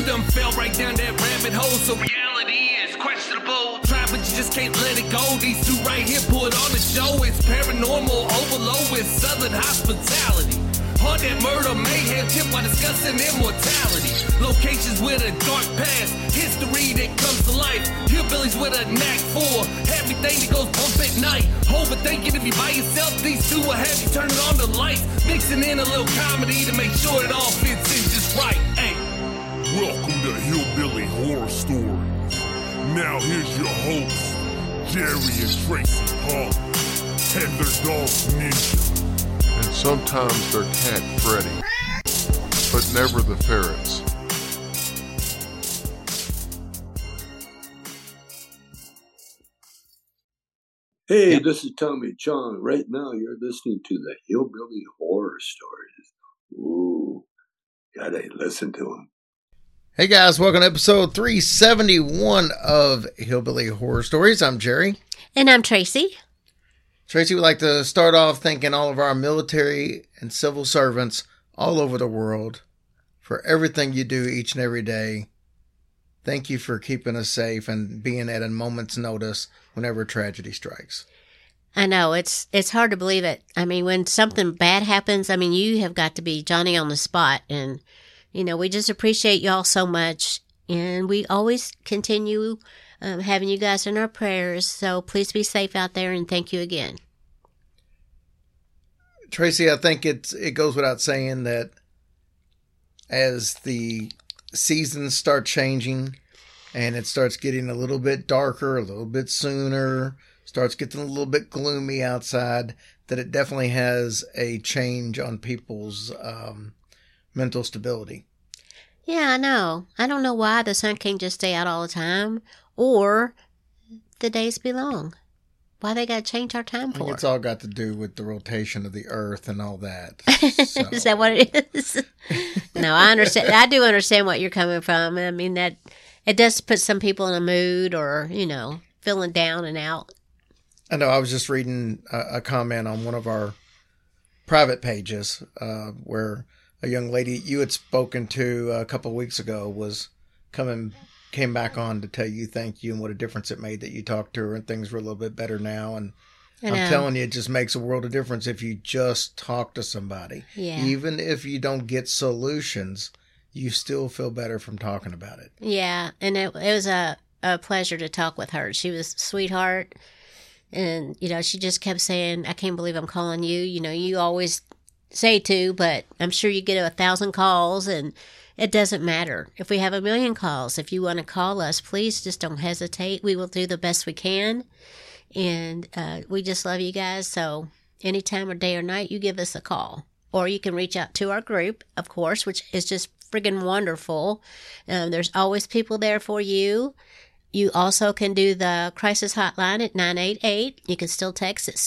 You done fell right down that rabbit hole, so reality is questionable. Try, but you just can't let it go. These two right here put on the show. It's paranormal overload with southern hospitality. Haunted murder, mayhem, tip while discussing immortality. Locations with a dark past, history that comes to life. Hillbillies with a knack for everything that goes bump at night. Overthinking if you by yourself, these two will have you turning on the lights. Mixing in a little comedy to make sure it all fits in just right. Hey. Welcome to Hillbilly Horror Stories. Now here's your hosts, Jerry and Tracy Paul, and their dog Ninja. And sometimes their cat Freddy, but never the ferrets. Hey, this is Tommy Chong. Right now you're listening to the Hillbilly Horror Stories. Ooh, gotta listen to them. Hey guys, welcome to episode 371 of Hillbilly Horror Stories. I'm Jerry. And I'm Tracy. Tracy would like to start off thanking all of our military and civil servants all over the world for everything you do each and every day. Thank you for keeping us safe and being at a moment's notice whenever tragedy strikes. I know, it's hard to believe it. I mean, when something bad happens, I mean, you have got to be Johnny on the spot. And, you know, we just appreciate y'all so much. And we always continue having you guys in our prayers. So please be safe out there, and thank you again. Tracy, I think it goes without saying that as the seasons start changing and it starts getting a little bit darker, a little bit sooner, starts getting a little bit gloomy outside, that it definitely has a change on people's mental stability. Yeah, I know. I don't know why the sun can't just stay out all the time, or the days be long. Why they got to change our time I think for? it's all got to do with the rotation of the earth and all that. So. Is that what it is? No, I understand. I do understand what you're coming from. I mean, that it does put some people in a mood, or, you know, feeling down and out. I know. I was just reading a comment on one of our private pages where a young lady you had spoken to a couple of weeks ago came back on to tell you thank you and what a difference it made that you talked to her and things were a little bit better now. And I'm telling you, it just makes a world of difference if you just talk to somebody. Yeah. Even if you don't get solutions, you still feel better from talking about it. Yeah, and it was a pleasure to talk with her. She was a sweetheart, and, you know, she just kept saying, I can't believe I'm calling you. You know, you always say to, but I'm sure you get 1,000 calls, and it doesn't matter. If we have 1,000,000 calls, if you want to call us, please just don't hesitate. We will do the best we can. And we just love you guys. So anytime or day or night, you give us a call. Or you can reach out to our group, of course, which is just friggin' wonderful. There's always people there for you. You also can do the crisis hotline at 988. You can still text at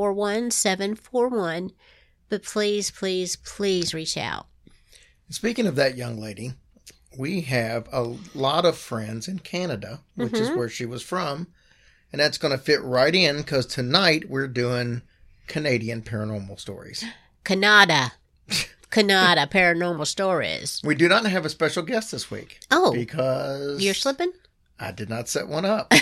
741-741. But please, please, please reach out. Speaking of that young lady, we have a lot of friends in Canada, which is where she was from. And that's going to fit right in because tonight we're doing Canadian paranormal stories. Canada Paranormal Stories. We do not have a special guest this week. Oh. Because You're slipping? I did not set one up.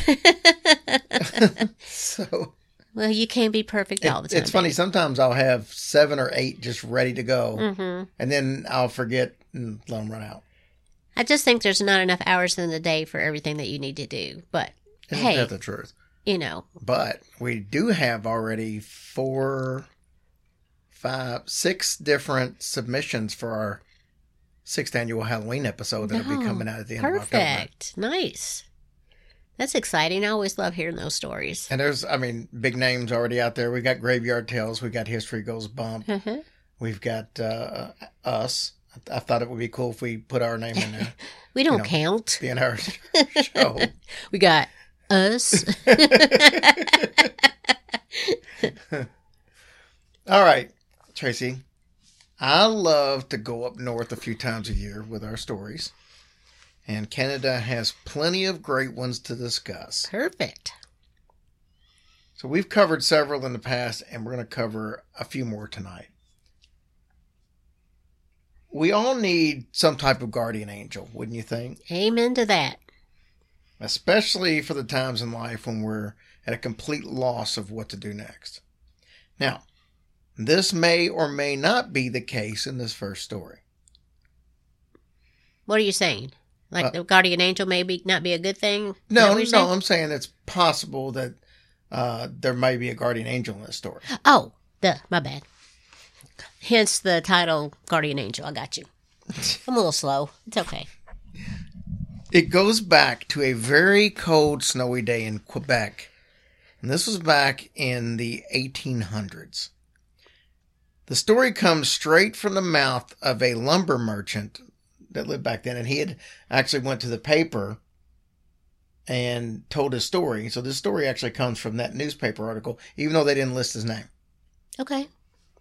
So. Well, you can't be perfect all the time. It's funny. Sometimes I'll have 7 or 8 just ready to go. Mm-hmm. And then I'll forget and let them run out. I just think there's not enough hours in the day for everything that you need to do. But, Isn't hey. that the truth? You know. But we do have already 4, 5, 6 different submissions for our 6th annual Halloween episode that'll be coming out at the end of October. Perfect. Nice. That's exciting. I always love hearing those stories. And there's, big names already out there. We got Graveyard Tales. We got History Goes Bump. Uh-huh. We've got us. I thought it would be cool if we put our name in there. We don't count. Being our show. We got us. All right, Tracy. I love to go up north a few times a year with our stories. And Canada has plenty of great ones to discuss. Perfect. So we've covered several in the past, and we're going to cover a few more tonight. we all need some type of guardian angel, wouldn't you think? Amen to that. Especially for the times in life when we're at a complete loss of what to do next. Now, this may or may not be the case in this first story. What are you saying? Like the guardian angel maybe not be a good thing? No, I'm saying it's possible that there may be a guardian angel in this story. Oh, my bad. Hence the title Guardian Angel. I got you. I'm a little slow. It's okay. It goes back to a very cold, snowy day in Quebec. And this was back in the 1800s. The story comes straight from the mouth of a lumber merchant that lived back then. And he had actually went to the paper and told his story. So this story actually comes from that newspaper article, even though they didn't list his name. Okay.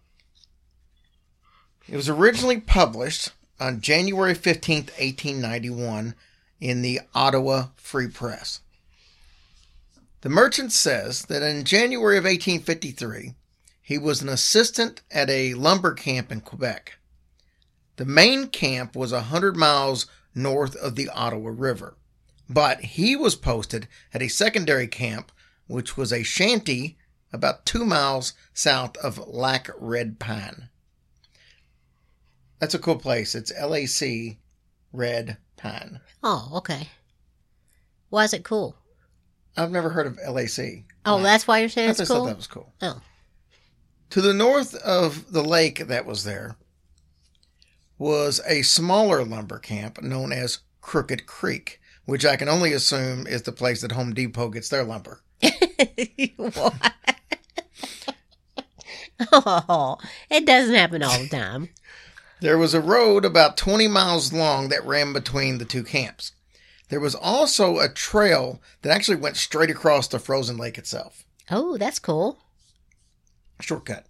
It was originally published on January 15th, 1891 in the Ottawa Free Press. The merchant says that in January of 1853, he was an assistant at a lumber camp in Quebec. The main camp was 100 miles north of the Ottawa River, but he was posted at a secondary camp, which was a shanty about 2 miles south of Lac Red Pine. That's a cool place. It's LAC Red Pine. Oh, okay. Why is it cool? I've never heard of LAC. Oh, that's why you're saying it's cool? I thought that was cool. Oh. To the north of the lake that was there was a smaller lumber camp known as Crooked Creek, which I can only assume is the place that Home Depot gets their lumber. What? Oh, it doesn't happen all the time. There was a road about 20 miles long that ran between the two camps. There was also a trail that actually went straight across the frozen lake itself. Oh, that's cool. Shortcut.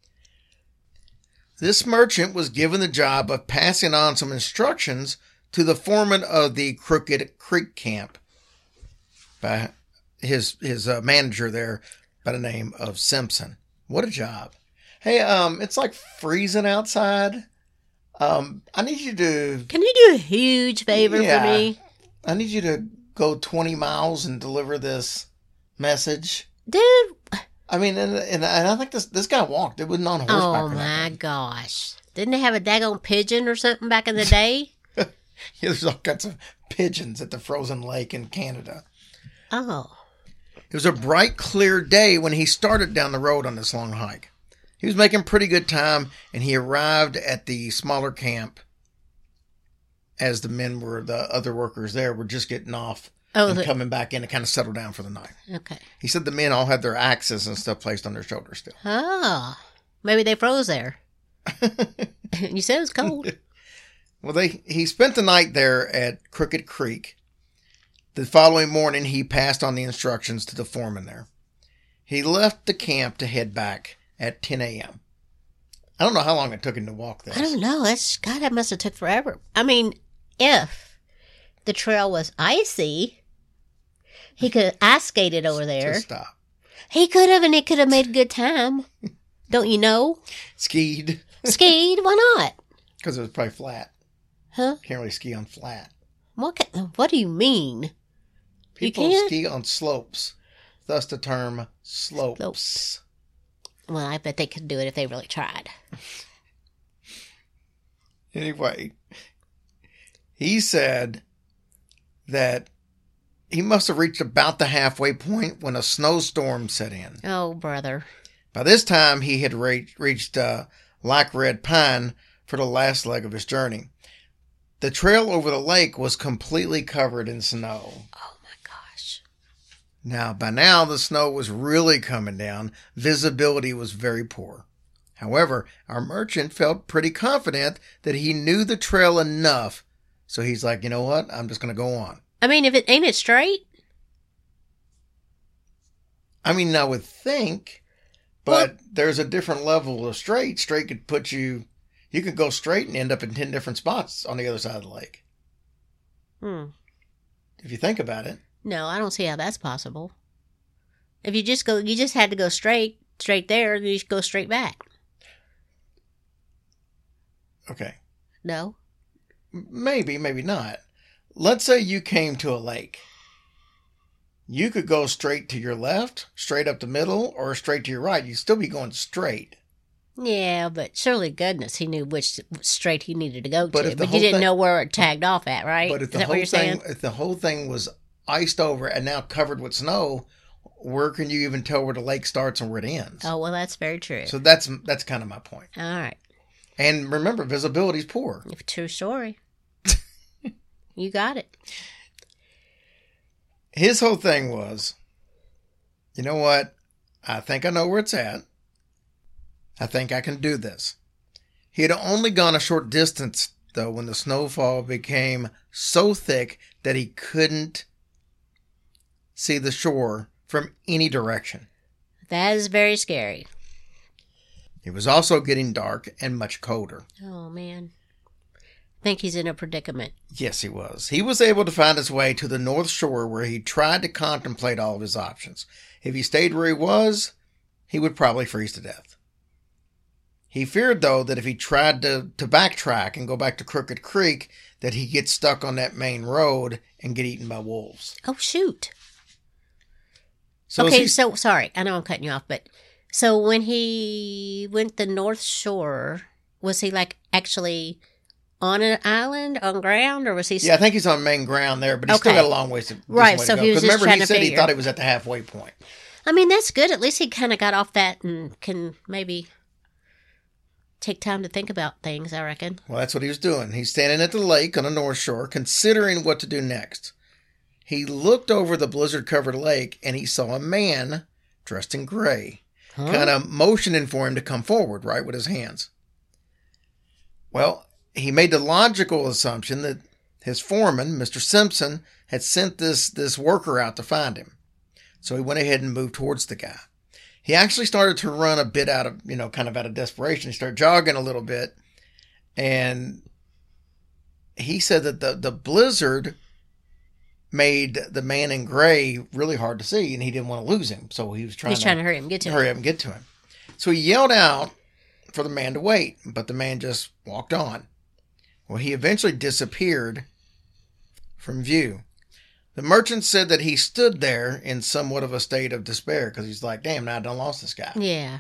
This merchant was given the job of passing on some instructions to the foreman of the Crooked Creek camp by his manager there by the name of Simpson. What a job. Hey, it's like freezing outside. I need you to... Can you do a huge favor for me? I need you to go 20 miles and deliver this message. Dude. I mean, and I think this guy walked. It wasn't on horseback. Oh, my gosh. Didn't they have a daggone pigeon or something back in the day? Yeah, there's all kinds of pigeons at the frozen lake in Canada. Oh. It was a bright, clear day when he started down the road on this long hike. He was making pretty good time, and he arrived at the smaller camp as the other workers there were just getting off and coming back in to kind of settle down for the night. Okay. He said the men all had their axes and stuff placed on their shoulders still. Oh. Maybe they froze there. You said it was cold. Well, he spent the night there at Crooked Creek. The following morning, he passed on the instructions to the foreman there. He left the camp to head back at 10 a.m. I don't know how long it took him to walk this. I don't know. That must have took forever. I mean, if the trail was icy, he could have ice skated over there. Just stop. He could have, and he could have made a good time. Don't you know? Skied. Skied? Why not? Because it was probably flat. Huh? Can't really ski on flat. What do you mean? People ski on slopes. Thus the term slopes. Well, I bet they could do it if they really tried. Anyway, he said that he must have reached about the halfway point when a snowstorm set in. Oh, brother. By this time, he had reached Lac Red Pine for the last leg of his journey. The trail over the lake was completely covered in snow. Oh, my gosh. By now, the snow was really coming down. Visibility was very poor. However, our merchant felt pretty confident that he knew the trail enough. So he's like, you know what? I'm just going to go on. I mean, ain't it straight? I mean, I would think, but there's a different level of straight. Straight could put you could go straight and end up in 10 different spots on the other side of the lake. If you think about it. No, I don't see how that's possible. If you just had to go straight there, you just go straight back. Okay. No. Maybe, maybe not. Let's say you came to a lake. You could go straight to your left, straight up the middle, or straight to your right. You'd still be going straight. Yeah, but surely goodness he knew which straight he needed to go But to. if the But whole you didn't thing- know where it tagged off at, right? But if Is the that what whole you're saying? thing, if the whole thing was iced over and now covered with snow, where can you even tell where the lake starts and where it ends? Oh, well, that's very true. So that's kind of my point. All right. And remember, visibility's poor. True story. You got it. His whole thing was, you know what? I think I know where it's at. I think I can do this. He had only gone a short distance, though, when the snowfall became so thick that he couldn't see the shore from any direction. That is very scary. It was also getting dark and much colder. Oh, man. I think he's in a predicament. Yes, he was. He was able to find his way to the North Shore where he tried to contemplate all of his options. If he stayed where he was, he would probably freeze to death. He feared, though, that if he tried to backtrack and go back to Crooked Creek, that he'd get stuck on that main road and get eaten by wolves. Oh, shoot. So Okay, so sorry. I know I'm cutting you off, but so when he went the North Shore, was he like actually on an island on ground, or was he? Yeah, I think he's on main ground there, but he's still Okay. got a long ways to Right, way so to go. he was 'Cause just remember, trying he to said he figure. thought he was at the halfway point. I mean, that's good. At least he kind of got off that and can maybe take time to think about things, I reckon. Well, that's what he was doing. He's standing at the lake on the North Shore, considering what to do next. He looked over the blizzard-covered lake, and he saw a man dressed in gray, kind of motioning for him to come forward, right, with his hands. Well, he made the logical assumption that his foreman, Mr. Simpson, had sent this worker out to find him. So he went ahead and moved towards the guy. He actually started to run a bit out of, kind of out of desperation. He started jogging a little bit. And he said that the blizzard made the man in gray really hard to see, and he didn't want to lose him. So he was trying He's trying to hurry him, get to him. hurry up and get to him. So he yelled out for the man to wait, but the man just walked on. Well, he eventually disappeared from view. The merchant said that he stood there in somewhat of a state of despair because he's like, damn, now I done lost this guy. Yeah.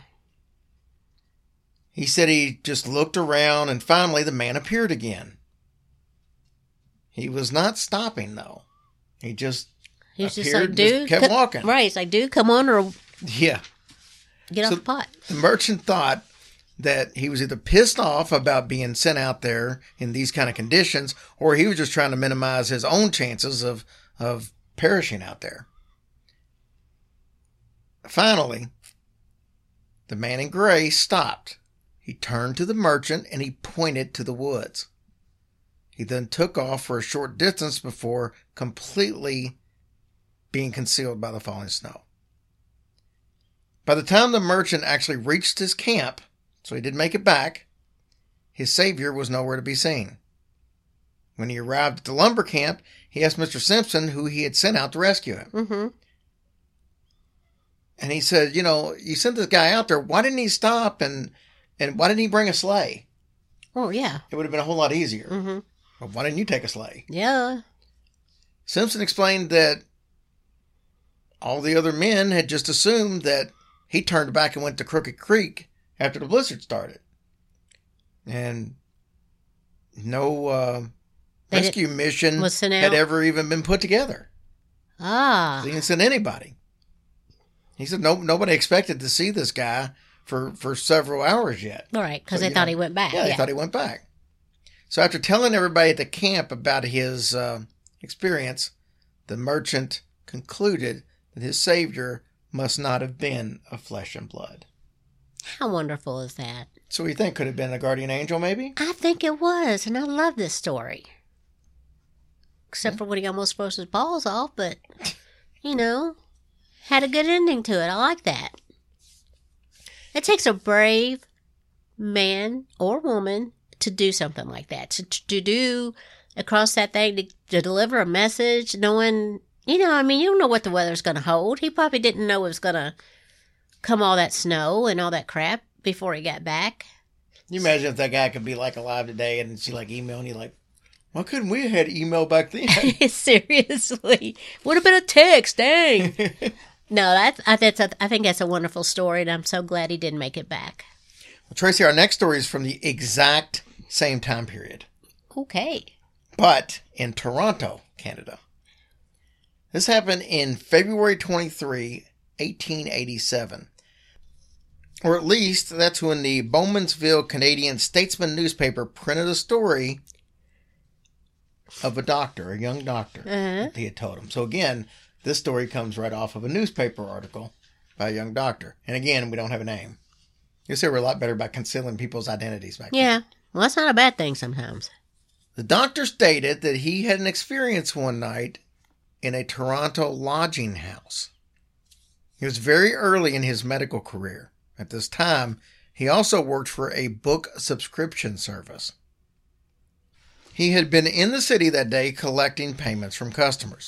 He said he just looked around and finally the man appeared again. He was not stopping though. He just He's just appeared like, and dude. kept walking. Right. He's like, dude, come on or Yeah. get So- off the pot. The merchant thought that he was either pissed off about being sent out there in these kind of conditions, or he was just trying to minimize his own chances of perishing out there. Finally, the man in gray stopped. He turned to the merchant and he pointed to the woods. He then took off for a short distance before completely being concealed by the falling snow. By the time the merchant actually reached his camp, so he did make it back, his savior was nowhere to be seen. When he arrived at the lumber camp, he asked Mr. Simpson who he had sent out to rescue him. Mm-hmm. And he said, you sent this guy out there. Why didn't he stop and why didn't he bring a sleigh? Oh, yeah. It would have been a whole lot easier. Mm-hmm. Well, why didn't you take a sleigh? Yeah. Simpson explained that all the other men had just assumed that he turned back and went to Crooked Creek after the blizzard started. And no rescue mission was sent had out? ever even been put together. Ah. He didn't send anybody. He said nobody expected to see this guy for several hours yet. All right, because So, they thought he went back. Yeah, they thought he went back. So after telling everybody at the camp about his experience, the merchant concluded that his savior must not have been of flesh and blood. How wonderful is that? So you think could have been a guardian angel, maybe? I think it was, and I love this story. Except for when he almost froze his balls off, but, had a good ending to it. I like that. It takes a brave man or woman to do something like that. To do across that thing, to deliver a message, knowing, you don't know what the weather's going to hold. He probably didn't know it was going to come all that snow and all that crap before he got back. you imagine if that guy could be like alive today and she like emailing you like, why couldn't we have had email back then? Seriously. Would have been a text, dang. No, I think that's a wonderful story, and I'm so glad he didn't make it back. Well, Tracy, our next story is from the exact same time period. Okay. But in Toronto, Canada. This happened in February 23, 1887. Or at least that's when the Bowmansville Canadian Statesman newspaper printed a story of a young doctor, that he had told him. So again, this story comes right off of a newspaper article by a young doctor. And again, we don't have a name. You say we're a lot better about concealing people's identities back then. Yeah. Well, that's not a bad thing sometimes. The doctor stated that he had an experience one night in a Toronto lodging house. He was very early in his medical career. At this time, he also worked for a book subscription service. He had been in the city that day collecting payments from customers.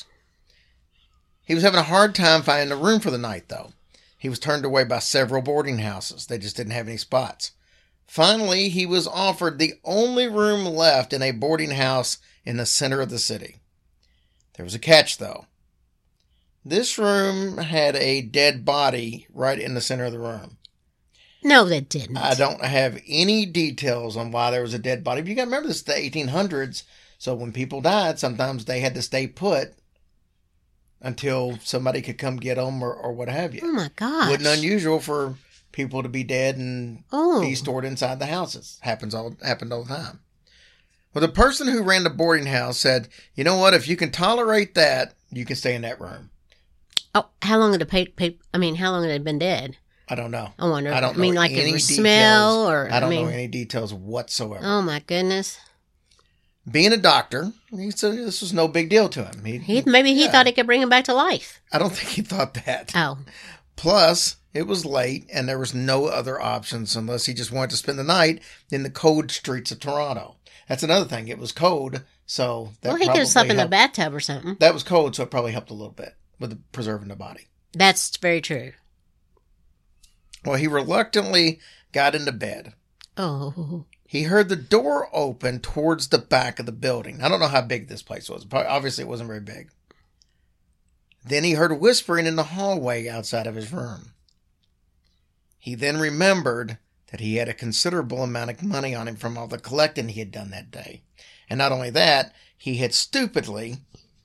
He was having a hard time finding a room for the night, though. He was turned away by several boarding houses. They just didn't have any spots. Finally, he was offered the only room left in a boarding house in the center of the city. There was a catch, though. This room had a dead body right in the center of the room. No, they didn't. I don't have any details on why there was a dead body. But you got to remember, this is the 1800s. So when people died, sometimes they had to stay put until somebody could come get them or what have you. Oh, my gosh. Wasn't unusual for people to be dead and be stored inside the houses. Happened all the time. Well, the person who ran the boarding house said, you know what, if you can tolerate that, you can stay in that room. Oh, how long had how long had it been dead? I don't know. I wonder. I don't know like any it smell or I don't know any details whatsoever. Oh my goodness. Being a doctor, he said this was no big deal to him. Maybe he thought he could bring him back to life. I don't think he thought that. Oh. Plus, it was late and there was no other options unless he just wanted to spend the night in the cold streets of Toronto. That's another thing. It was cold, so that he could have slept in a bathtub or something. That was cold, so it probably helped a little bit with preserving the body. That's very true. Well, he reluctantly got into bed. Oh. He heard the door open towards the back of the building. I don't know how big this place was. Obviously, it wasn't very big. Then he heard whispering in the hallway outside of his room. He then remembered that he had a considerable amount of money on him from all the collecting he had done that day. And not only that, he had stupidly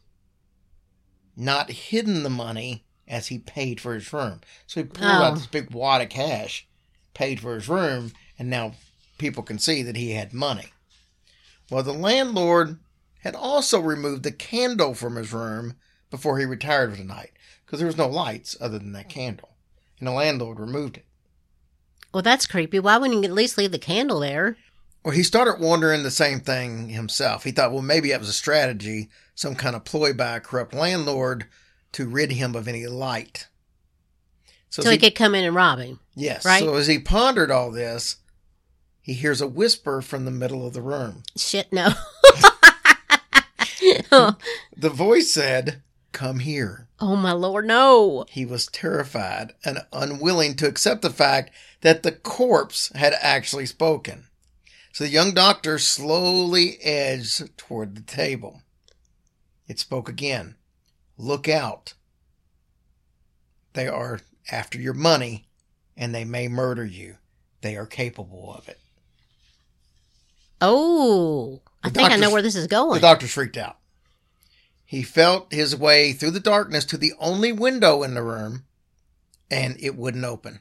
not hidden the money as he paid for his room. So he pulled out this big wad of cash, paid for his room, and now people can see that he had money. Well, the landlord had also removed the candle from his room before he retired for the night, because there was no lights other than that candle. And the landlord removed it. Well, that's creepy. Why wouldn't you at least leave the candle there? Well, he started wondering the same thing himself. He thought, well, maybe it was a strategy, some kind of ploy by a corrupt landlord to rid him of any light. So he could come in and rob him. Yes. Right? So as he pondered all this, he hears a whisper from the middle of the room. Shit, no. The voice said, "Come here." Oh, my Lord, no. He was terrified and unwilling to accept the fact that the corpse had actually spoken. So the young doctor slowly edged toward the table. It spoke again. "Look out. They are after your money, and they may murder you. They are capable of it." Oh, I think I know where this is going. The doctor freaked out. He felt his way through the darkness to the only window in the room, and it wouldn't open.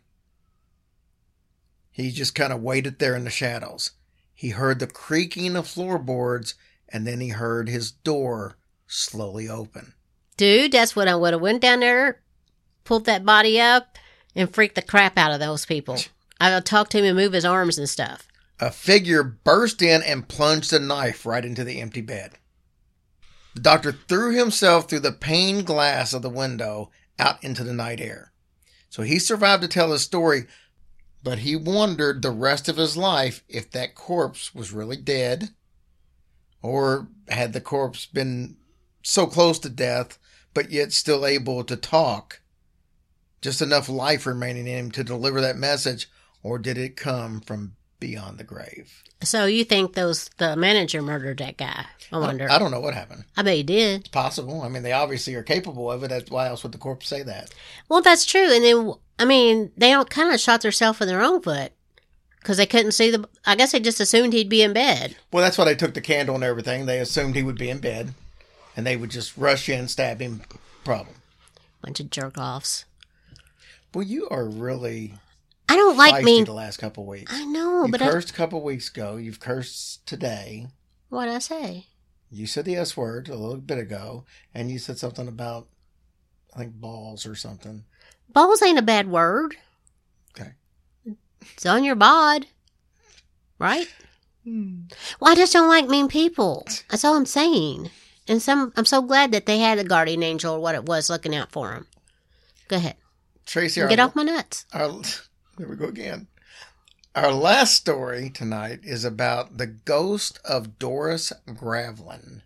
He just kind of waited there in the shadows. He heard the creaking of floorboards, and then he heard his door slowly open. Dude, that's what I would have went down there, pulled that body up, and freaked the crap out of those people. I would talk to him and move his arms and stuff. A figure burst in and plunged a knife right into the empty bed. The doctor threw himself through the pane glass of the window out into the night air. So he survived to tell his story, but he wondered the rest of his life if that corpse was really dead, or had the corpse been so close to death, but yet still able to talk, just enough life remaining in him to deliver that message, or did it come from beyond the grave. So you think the manager murdered that guy? I wonder. I don't know what happened. I bet he did. It's possible. I mean, they obviously are capable of it. That's why else would the corpse say that? Well, that's true. And then, I mean, they all kind of shot themselves in their own foot because they couldn't see I guess they just assumed he'd be in bed. Well, that's why they took the candle and everything. They assumed he would be in bed, and they would just rush in, stab him. Problem. Bunch of jerk-offs. Well, you are really... I don't like feisty the last couple of weeks. I know, you but cursed a couple of weeks ago. You've cursed today. What'd I say? You said the S word a little bit ago, and you said something about, I think, balls or something. Balls ain't a bad word. Okay. It's on your bod. Right? Well, I just don't like mean people. That's all I'm saying. And I'm so glad that they had a guardian angel or what it was looking out for them. Go ahead. Tracy, get off my nuts. There we go again. Our last story tonight is about the ghost of Doris Gravlin.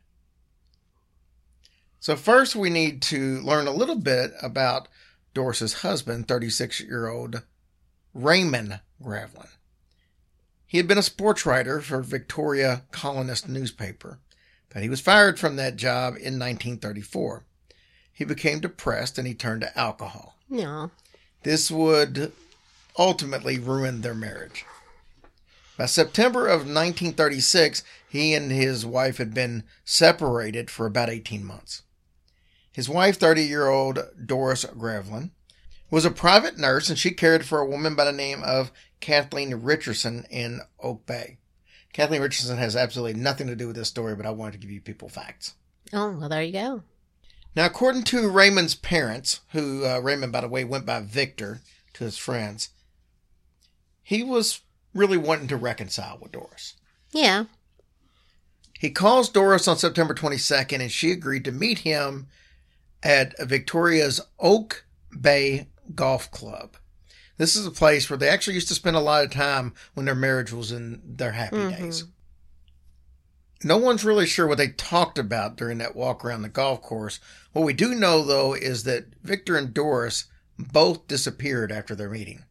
So first we need to learn a little bit about Doris's husband, 36-year-old Raymond Gravlin. He had been a sports writer for Victoria Colonist newspaper, but he was fired from that job in 1934. He became depressed and he turned to alcohol. No. This would ultimately ruin their marriage. By September of 1936, he and his wife had been separated for about 18 months. His wife, 30-year-old Doris Gravlin, was a private nurse, and she cared for a woman by the name of Kathleen Richardson in Oak Bay. Kathleen Richardson has absolutely nothing to do with this story, but I wanted to give you people facts. Oh, well, there you go. Now, according to Raymond's parents, who Raymond, by the way, went by Victor to his friends, he was really wanting to reconcile with Doris. Yeah. He calls Doris on September 22nd, and she agreed to meet him at Victoria's Oak Bay Golf Club. This is a place where they actually used to spend a lot of time when their marriage was in their happy days. No one's really sure what they talked about during that walk around the golf course. What we do know, though, is that Victor and Doris both disappeared after their meeting.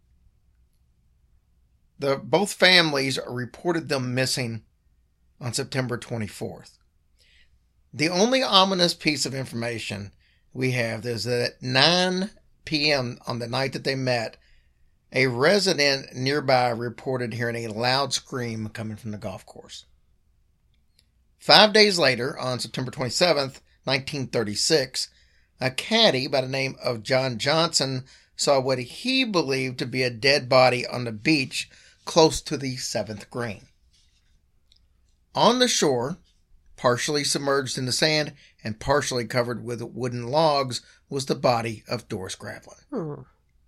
Both families reported them missing on September 24th. The only ominous piece of information we have is that at 9 p.m. on the night that they met, a resident nearby reported hearing a loud scream coming from the golf course. 5 days later, on September 27th, 1936, a caddy by the name of John Johnson saw what he believed to be a dead body on the beach close to the 7th green. On the shore, partially submerged in the sand and partially covered with wooden logs, was the body of Doris Gravlin.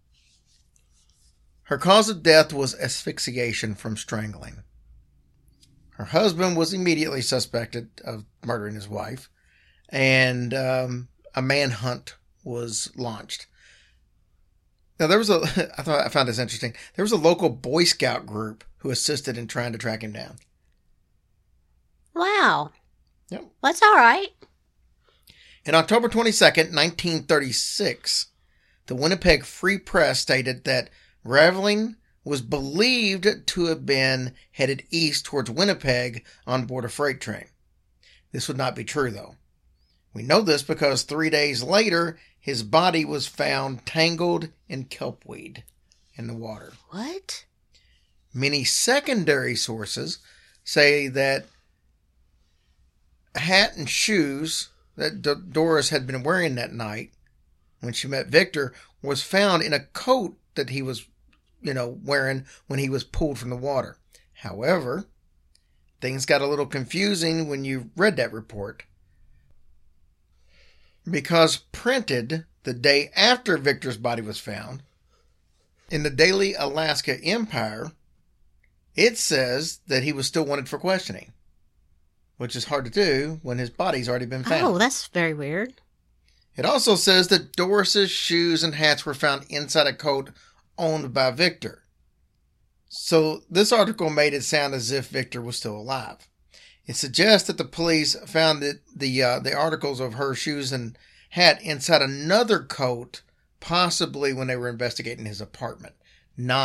Her cause of death was asphyxiation from strangling. Her husband was immediately suspected of murdering his wife, and a manhunt was launched. Now, I found this interesting. There was a local Boy Scout group who assisted in trying to track him down. Wow. Yep. That's all right. On October 22nd, 1936, the Winnipeg Free Press stated that Gravlin was believed to have been headed east towards Winnipeg on board a freight train. This would not be true, though. We know this because 3 days later, his body was found tangled in kelpweed in the water. What? Many secondary sources say that hat and shoes that Doris had been wearing that night when she met Victor was found in a coat that he was, wearing when he was pulled from the water. However, things got a little confusing when you read that report, because printed the day after Victor's body was found in the Daily Alaska Empire, it says that he was still wanted for questioning, which is hard to do when his body's already been found. Oh, that's very weird. It also says that Doris's shoes and hats were found inside a coat owned by Victor. So this article made it sound as if Victor was still alive. It suggests that the police found that the articles of her shoes and hat inside another coat, possibly when they were investigating his apartment, not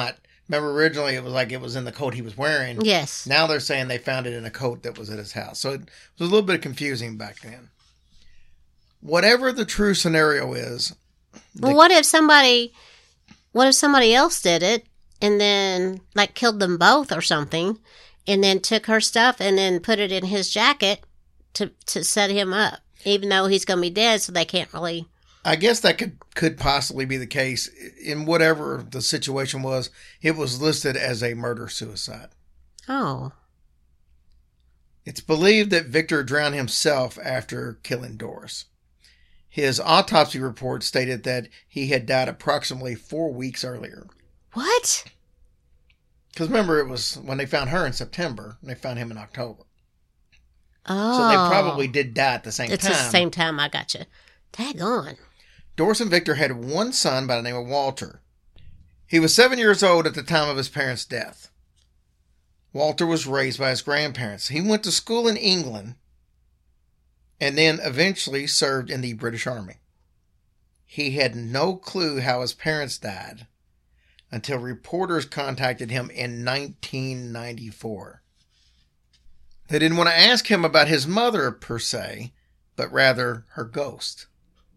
Remember, originally it was in the coat he was wearing. Yes. Now they're saying they found it in a coat that was at his house. So it was a little bit confusing back then. Whatever the true scenario is. Well, what if somebody else did it and then like killed them both or something, and then took her stuff and then put it in his jacket to set him up, even though he's going to be dead, so they can't really. I guess that could possibly be the case. In whatever the situation was, it was listed as a murder-suicide. Oh. It's believed that Victor drowned himself after killing Doris. His autopsy report stated that he had died approximately 4 weeks earlier. What? Because remember, it was when they found her in September, and they found him in October. Oh. So they probably did die at the same time. It's the same time, I got you. Daggone. Doris and Victor had one son by the name of Walter. He was 7 years old at the time of his parents' death. Walter was raised by his grandparents. He went to school in England and then eventually served in the British Army. He had no clue how his parents died until reporters contacted him in 1994. They didn't want to ask him about his mother per se, but rather her ghost.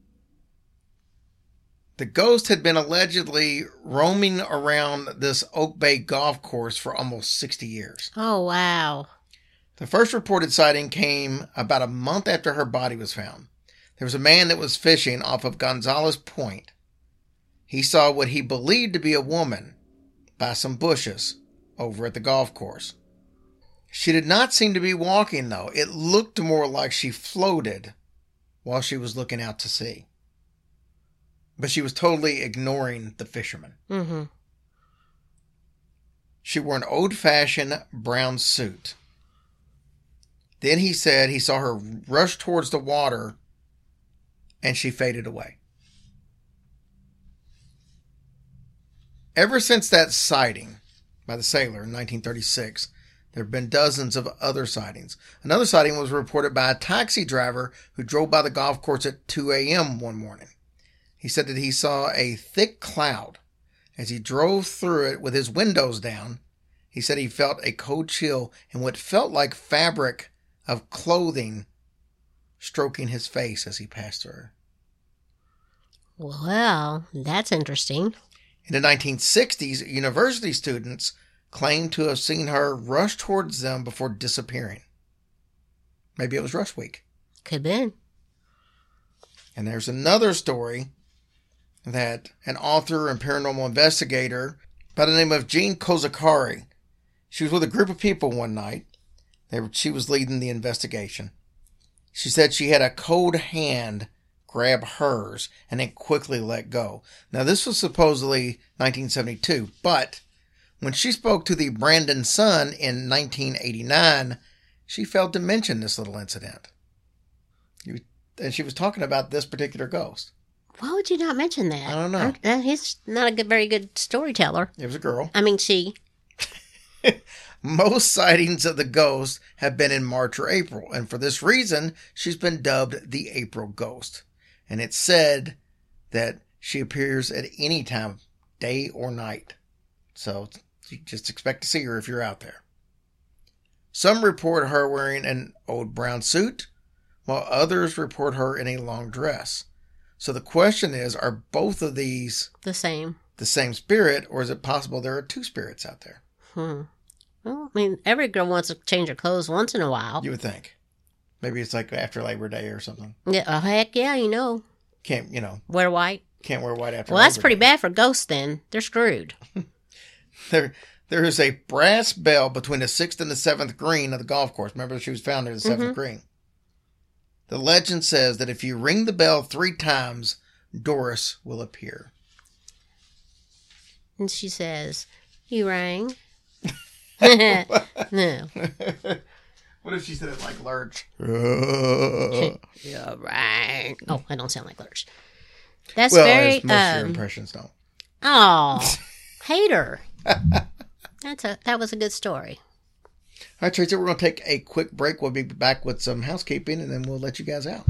The ghost had been allegedly roaming around this Oak Bay golf course for almost 60 years. Oh, wow. The first reported sighting came about a month after her body was found. There was a man that was fishing off of Gonzales Point. He saw what he believed to be a woman by some bushes over at the golf course. She did not seem to be walking, though. It looked more like she floated while she was looking out to sea. But she was totally ignoring the fisherman. Mm-hmm. She wore an old-fashioned brown suit. Then he said he saw her rush towards the water and she faded away. Ever since that sighting by the sailor in 1936, there have been dozens of other sightings. Another sighting was reported by a taxi driver who drove by the golf course at 2 a.m. one morning. He said that he saw a thick cloud as he drove through it with his windows down. He said he felt a cold chill and what felt like fabric of clothing stroking his face as he passed through. Well, that's interesting. In the 1960s, university students claimed to have seen her rush towards them before disappearing. Maybe it was rush week. Could be. And there's another story that an author and paranormal investigator by the name of Jean Kozakari, she was with a group of people one night. She was leading the investigation. She said she had a cold hand grab hers and then quickly let go. Now, this was supposedly 1972, but when she spoke to the Brandon Sun in 1989, she failed to mention this little incident. And she was talking about this particular ghost. Why would you not mention that? I don't know. He's not a very good storyteller. It was a girl. I mean, she. Most sightings of the ghost have been in March or April, and for this reason, she's been dubbed the April Ghost. And it's said that she appears at any time, day or night. So you just expect to see her if you're out there. Some report her wearing an old brown suit, while others report her in a long dress. So the question is, are both of these the same spirit, or is it possible there are two spirits out there? Well, I mean, every girl wants to change her clothes once in a while. You would think. Maybe it's like after Labor Day or something. Yeah, heck yeah, Can't, wear white. Can't wear white after Well, that's Labor pretty Day. bad for ghosts then. They're screwed. There is a brass bell between the 6th and the 7th green of the golf course. Remember, she was found near the 7th green. The legend says that if you ring the bell 3 times, Doris will appear. And she says, "You rang." No. What if she said it like Lurch? You rang. Oh, I don't sound like Lurch. That's well, very. as most of your impressions don't. Oh, hater. That was a good story. All right, Tracy, we're going to take a quick break. We'll be back with some housekeeping, and then we'll let you guys out.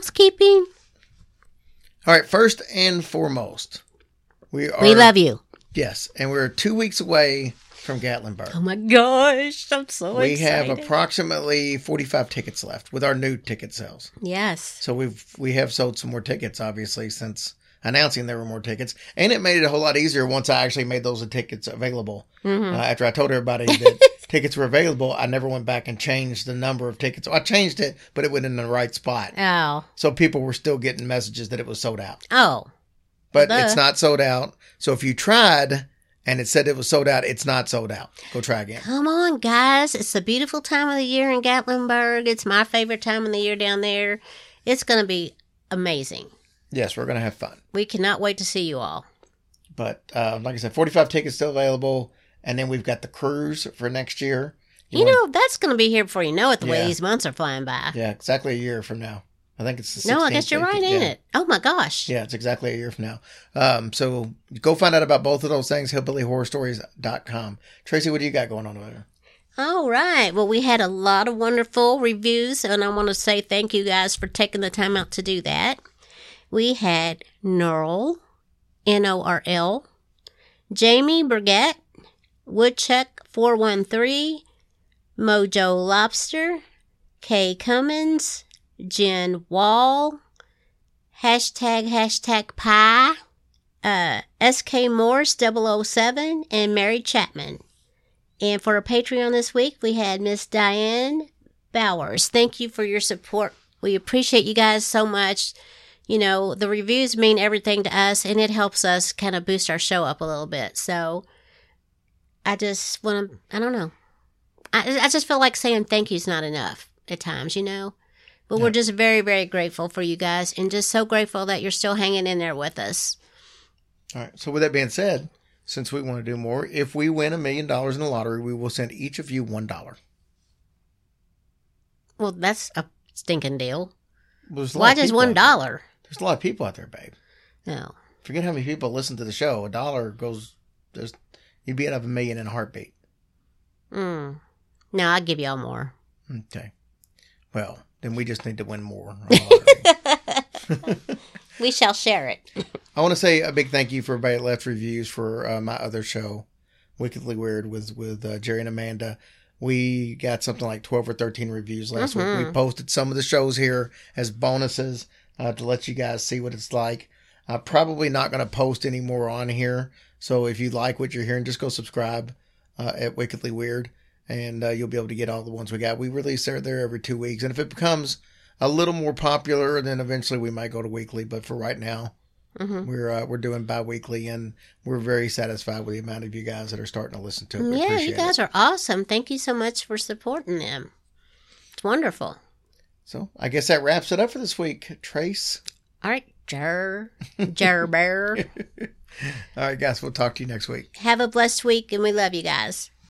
Housekeeping. All right, first and foremost, we love you. Yes, and we're 2 weeks away from Gatlinburg. Oh my gosh, I'm so We excited. have approximately 45 tickets left with our new ticket sales. Yes. So we have sold some more tickets, obviously, since announcing there were more tickets. And it made it a whole lot easier once I actually made those tickets available. After I told everybody that tickets were available, I never went back and changed the number of tickets. I changed it, but it went in the right spot. Oh. So people were still getting messages that it was sold out. Oh. But Duh. it's not sold out. So if you tried and it said it was sold out, it's not sold out. Go try again. Come on, guys. It's a beautiful time of the year in Gatlinburg. It's my favorite time of the year down there. It's going to be amazing. Yes, we're going to have fun. We cannot wait to see you all. But like I said, 45 tickets still available. And then we've got the cruise for next year. You know, that's going to be here before you know it, the way Yeah. these months are flying by. Yeah, exactly a year from now. I think it's the 16th. No, I guess you're right, 18th. ain't Yeah. it? Oh, my gosh. Yeah, it's exactly a year from now. So go find out about both of those things, hillbillyhorrorstories.com. Tracy, what do you got going on over there? All right. Well, we had a lot of wonderful reviews, and I want to say thank you guys for taking the time out to do that. We had Norl, Norl, Jamie Burgett, Woodchuck 413, Mojo Lobster, Kay Cummins, Jen Wall, hashtag pie, SK Morse 007, and Mary Chapman. And for our Patreon this week, we had Miss Diane Bowers. Thank you for your support. We appreciate you guys so much. You know, the reviews mean everything to us, and it helps us kind of boost our show up a little bit. So I just want to, I don't know. I just feel like saying thank you's not enough at times, you know. But we're just very, very grateful for you guys, and just so grateful that you're still hanging in there with us. All right. So with that being said, since we want to do more, if we win $1 million in the lottery, we will send each of you $1. Well, that's a stinking deal. Well, there's a lot Why of just people out there. $1? There's a lot of people out there, babe. No. Forget how many people listen to the show. $1 goes. You'd be out of $1 million in a heartbeat. No, I'll give y'all more. Okay. Well, then we just need to win more. on the lottery. We shall share it. I want to say a big thank you for everybody that left reviews for my other show, Wickedly Weird, with Jerry and Amanda. We got something like 12 or 13 reviews last week. We posted some of the shows here as bonuses to let you guys see what it's like. I'm probably not going to post any more on here. So if you like what you're hearing, just go subscribe at Wickedly Weird, and you'll be able to get all the ones we got. We release there every 2 weeks. And if it becomes a little more popular, then eventually we might go to weekly. But for right now, we're doing bi-weekly, and we're very satisfied with the amount of you guys that are starting to listen to it. We Yeah, appreciate you guys it. are awesome. Thank you so much for supporting them. It's wonderful. So I guess that wraps it up for this week. Trace. All right, Jer Bear. All right, guys, we'll talk to you next week. Have a blessed week, and we love you guys.